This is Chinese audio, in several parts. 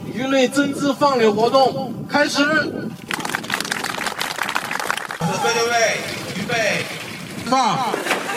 鱼类增殖放流活动开始。 准备就位，预备， 放。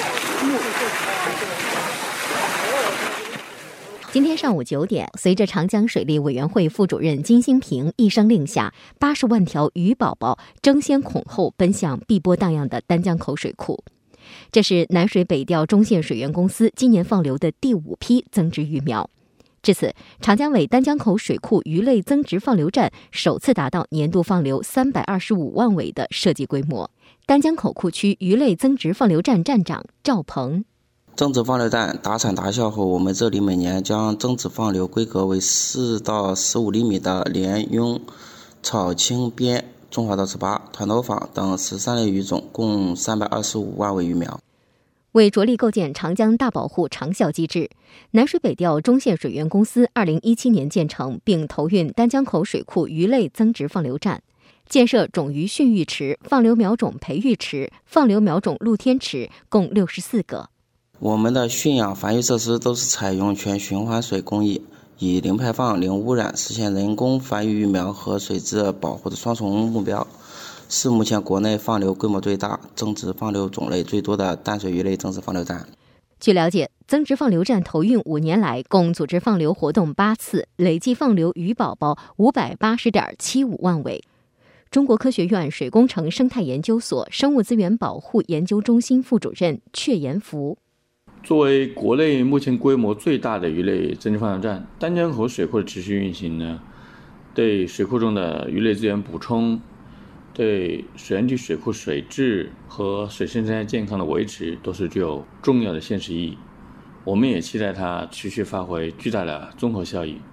今天上午9点，随着长江水利委员会副主任金兴平一声令下，80万条鱼宝宝争先恐后奔向碧波荡漾的丹江口水库。这是南水北调中线水源公司今年放流的第5批增殖鱼苗。至此，长江尾丹江口水库鱼类增殖放流站首次达到年度放流325万尾的设计规模。丹江口库区鱼类增殖放流站站长赵鹏。 增殖放流站达产达效后，我们这里每年将增殖放流规格为4到15厘米的莲蕹、草青边、中华稻翅八、团头坊等13类鱼种，共325万尾鱼苗。 为着力构建长江大保护长效机制，南水北调中线水源公司2017年建成并投运丹江口水库鱼类增殖放流站，建设种鱼训育池、放流苗种培育池、放流苗种露天池，共64个。 我们的驯养繁育设施都是采用全循环水工艺，以零排放、零污染，实现人工繁育育苗和水质保护的双重目标，是目前国内放流规模最大、增殖放流种类最多的淡水鱼类增殖放流站。 据了解，增殖放流站投运5年来，共组织放流活动8次，累计放流鱼宝宝580.75万尾。中国科学院水工程生态研究所生物资源保护研究中心副主任阙延福。 作为国内目前规模最大的鱼类增殖放流站，丹江口水库的持续运行呢，对水库中的鱼类资源补充，对水源地水库水质和水生态健康的维持都是具有重要的现实意义。我们也期待它持续发挥巨大的综合效益。